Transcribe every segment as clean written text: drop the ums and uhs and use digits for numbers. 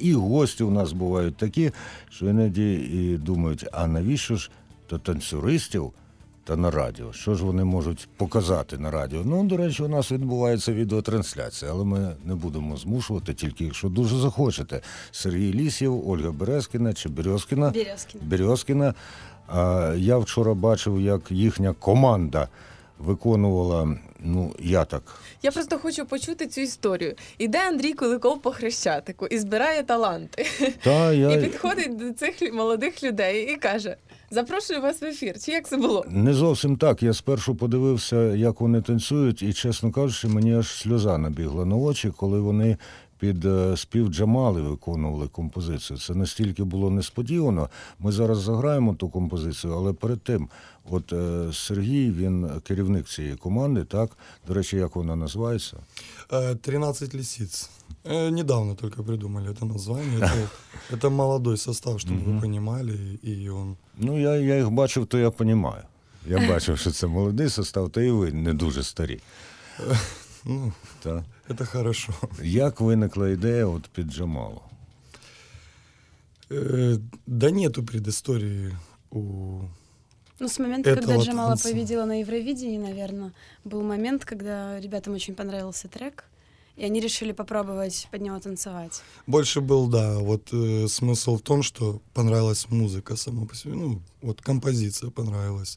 І гості у нас бувають такі, що іноді і думають, а навіщо ж то танцюристів та на радіо? Що ж вони можуть показати на радіо? Ну, до речі, у нас відбувається відеотрансляція, але ми не будемо змушувати, тільки якщо дуже захочете. Сергій Лісєв, Ольга Березкіна чи Березкіна. Я вчора бачив, як їхня команда виконувала, Я просто хочу почути цю історію. Іде Андрій Куликов по Хрещатику і збирає таланти. І підходить до цих молодих людей і каже: запрошую вас в ефір. Чи як це було? Не зовсім так. Я спершу подивився, як вони танцюють, і, чесно кажучи, мені аж сльоза набігла на очі, коли вони під спів Джамали виконували композицію. Це настільки було несподівано. Ми зараз заграємо ту композицію, але перед тим, Сергій, він керівник цієї команди, так? До речі, як вона називається? 13 лисиц. Недавно только придумали это название. Это молодой состав, чтобы вы понимали. И он... Я їх бачив, то я розумію. Я бачив, що це молодий состав, та і ви не дуже старі. Это хорошо. Як виникла ідея під Джамалу? Да нету предыстории у с момента, когда Джамала победила на Евровидении, наверное, был момент, когда ребятам очень понравился трек, и они решили попробовать под него танцевать. Больше был, смысл в том, что понравилась музыка сама по себе, композиция понравилась.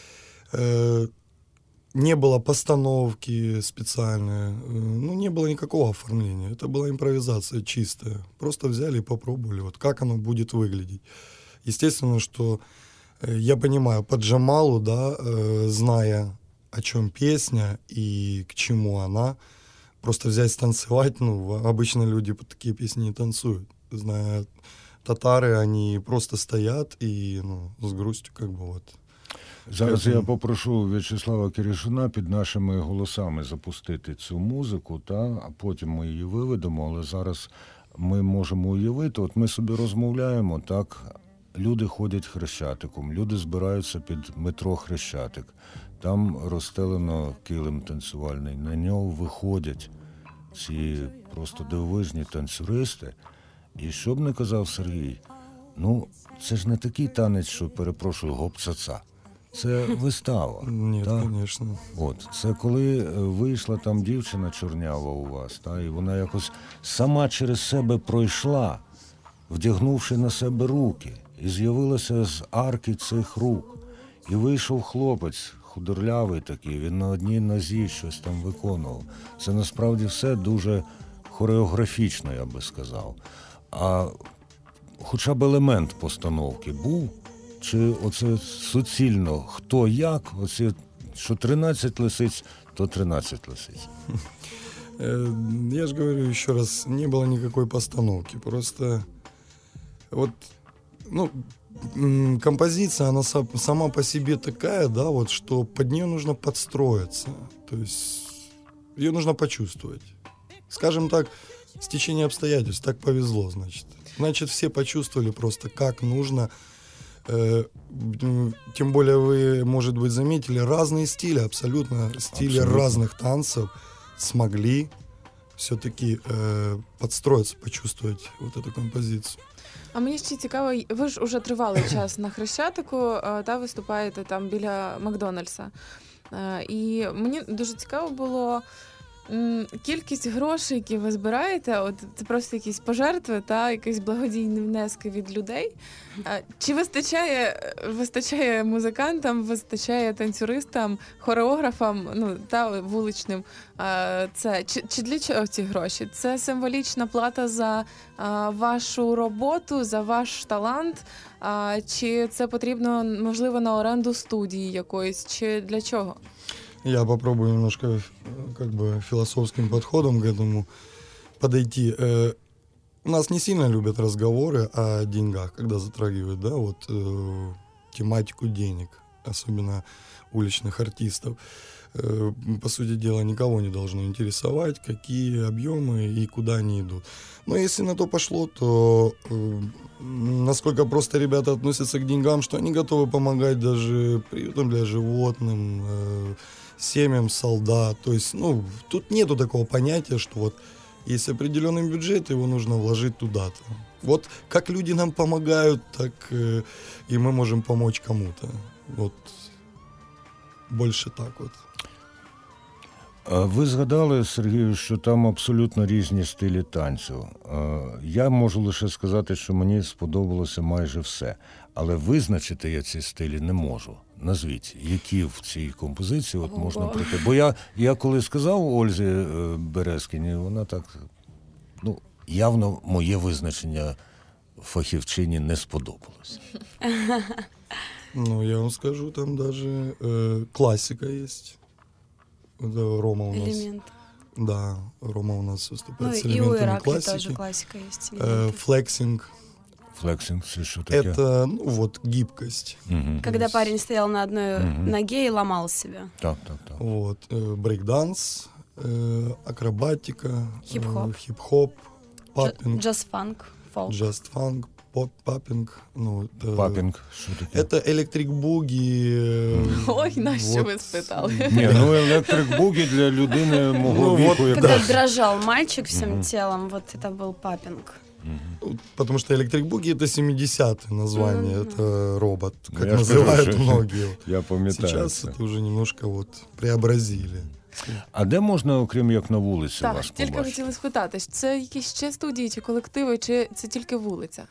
Не было постановки специальной, не было никакого оформления. Это была импровизация чистая. Просто взяли и попробовали, как оно будет выглядеть. Естественно, что я понимаю, под Джамалу, зная, о чем песня и к чему она, просто взять станцевать, обычно люди под такие песни не танцуют. Зная татары, они просто стоят и, с грустью Зараз я попрошу В'ячеслава Киришина під нашими голосами запустити цю музику, а потім ми її виведемо, але зараз ми можемо уявити, ми собі розмовляємо, так, люди ходять Хрещатиком, люди збираються під метро Хрещатик, там розстелено килим танцювальний, на нього виходять ці просто дивовижні танцюристи, і що б не казав Сергій, це ж не такий танець, що, перепрошую, гоп-ца-ца. Це вистава. Ні, звісно. Це коли вийшла там дівчина чорнява у вас, і вона якось сама через себе пройшла, вдягнувши на себе руки, і з'явилася з арки цих рук. І вийшов хлопець, худорлявий такий, він на одній нозі щось там виконував. Це насправді все дуже хореографічно, я би сказав. А хоча б елемент постановки був, чи оце суцільно, хто як, що 13 лисиць, то 13 лисиць? Я же говорю еще раз, не было никакой постановки, просто композиция, она сама по себе такая, что под нее нужно подстроиться, то есть ее нужно почувствовать. Скажем так, стечение обстоятельств, так повезло, значит, все почувствовали просто, как нужно. Тем более вы, может быть, заметили, разные стили, абсолютно стили разных танцев смогли все-таки подстроиться, почувствовать эту композицию. А мені ще цікаво, ви ж уже тривалий час на Хрещатику, виступаєте там біля Макдональдса. І мені дуже цікаво було кількість грошей, які ви збираєте, це просто якісь пожертви, якісь благодійні внески від людей. Чи вистачає музикантам, вистачає танцюристам, хореографам, вуличним? Чи для чого ці гроші? Це символічна плата за вашу роботу, за ваш талант? Чи це потрібно, можливо, на оренду студії якоїсь? Чи для чого? Я попробую немножко философским подходом к этому подойти. У нас не сильно любят разговоры о деньгах, когда затрагивают, тематику денег, особенно уличных артистов. По сути дела, никого не должно интересовать, какие объемы и куда они идут. Но если на то пошло, то насколько просто ребята относятся к деньгам, что они готовы помогать даже приютам для животным, семьям солдат. То есть, тут нету такого понятия, что Есть определенный бюджет, его нужно вложить туда-то. Вот как люди нам помогают, так и мы можем помочь кому-то. Вот більше так от. Ви згадали, Сергію, що там абсолютно різні стилі танцю. Я можу лише сказати, що мені сподобалося майже все. Але визначити я ці стилі не можу. Назвіть, які в цій композиції от можна прийти. Бо я коли сказав Ользі Березкіній, вона так, явно моє визначення фахівчині не сподобалось. Я вам скажу, там даже классика есть. Это Рома у нас. Элемент. Да, Рома у нас выступает с и элементами у Иракли классики. тоже классика есть. Флексинг. Флексинг, це що таке? Это, гибкость. Когда парень стоял на одной ноге и ломал себя. Так. Вот, брейкданс, акробатика. Хип-хоп. Хип-хоп, паппинг. Джаз-фанк, фолк. Джаз-фанк, паппинг. Паппинг, що таке? Это электрик-буги. Ой, на що ви спитали? Ні, електрик-бугі для людини мого віку. Когда дрожал мальчик всем телом, вот это был паппинг. Потому что электрик-буги — это 70-е название, это робот, как Я называют скажу, многие. Я пам'ятаю Сейчас це. это уже немножко преобразили. А де можна, окрім як на вулиці, вас Так, тільки побачити? хотіли спитати, це якісь ще студії чи колективи, чи це тільки вулиця?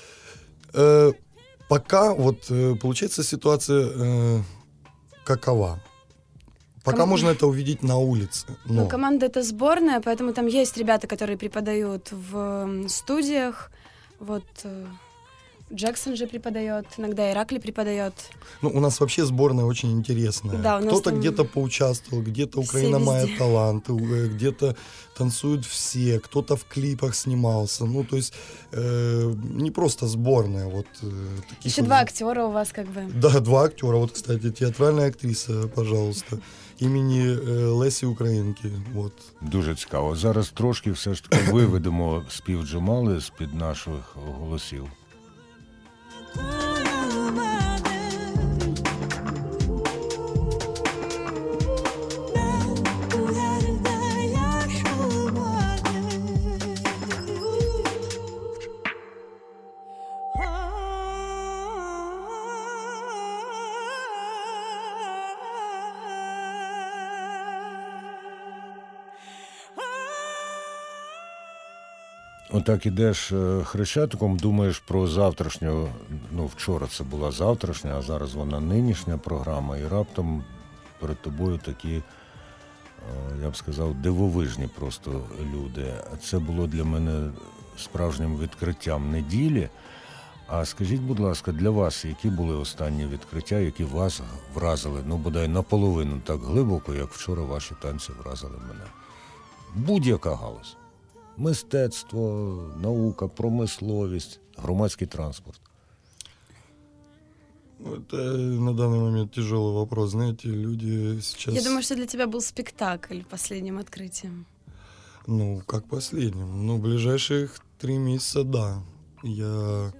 Пока, получается ситуация какова? Пока можно это увидеть на улице. Но Команда — это сборная, поэтому там есть ребята, которые преподают в студиях. Вот Джексон же преподает, иногда Иракли преподает. у нас вообще сборная очень интересная. Да, у нас кто-то там где-то поучаствовал, где-то все Украина моя везде. талант, где-то танцуют все, кто-то в клипах снимался. То есть не просто сборная. Таких Еще два актера у вас как бы. Да, 2 актера. Вот, кстати, театральная актриса, пожалуйста, імені Лесі Українки. Дуже цікаво. Зараз трошки все ж таки виведемо спів Джамали з-під наших голосів. Отак ідеш Хрещатиком, думаєш про завтрашню, вчора це була завтрашня, а зараз вона нинішня програма, і раптом перед тобою такі, я б сказав, дивовижні просто люди. Це було для мене справжнім відкриттям неділі. А скажіть, будь ласка, для вас, які були останні відкриття, які вас вразили, бодай наполовину так глибоко, як вчора ваші танці вразили мене? Будь-яка галузь. Мистецтво, наука, промисловість, громадський транспорт. Это на данный момент тяжелый вопрос. Знаете, люди сейчас... Я думаю, что для тебя был спектакль последним открытием. Как последним? Ближайших 3 месяца, да. Я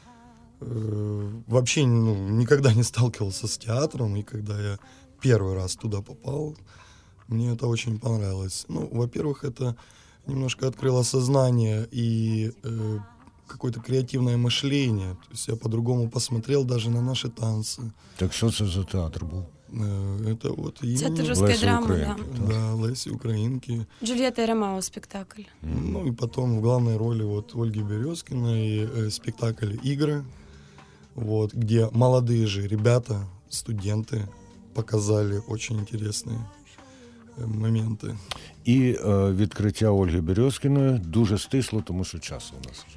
вообще никогда не сталкивался с театром, и когда я первый раз туда попал, мне это очень понравилось. Во-первых, это немножко открыло сознание и какое-то креативное мышление. То есть я по-другому посмотрел даже на наши танцы. Так що це за театр був? Это Театр русской драмы, да. Да, Леси Украинки. Джульетта и Ромео спектакль. И потом в главной роли Ольги Березкиной спектакль «Игры», где молодые же ребята, студенты показали очень интересные моменти. І відкриття Ольги Березкіної дуже стисло, тому що часу у нас вже.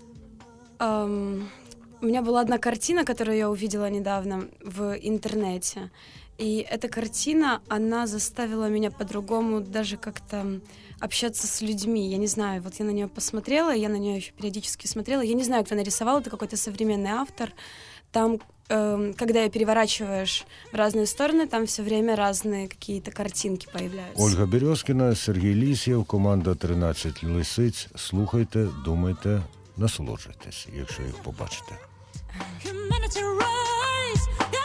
У меня была одна картина, которую я увидела недавно в интернете. И эта картина, она заставила меня по-другому даже как-то общаться с людьми. Я не знаю, я на нее посмотрела, я на нее еще периодически смотрела. Я не знаю, кто нарисовал, это какой-то современный автор. Там, когда ее переворачиваешь в разные стороны, там все время разные какие-то картинки появляются. Ольга Березкіна, Сергій Лісєв, команда 13 лисиць. Слухайте, думайте, насолоджуйтесь, якщо їх побачите.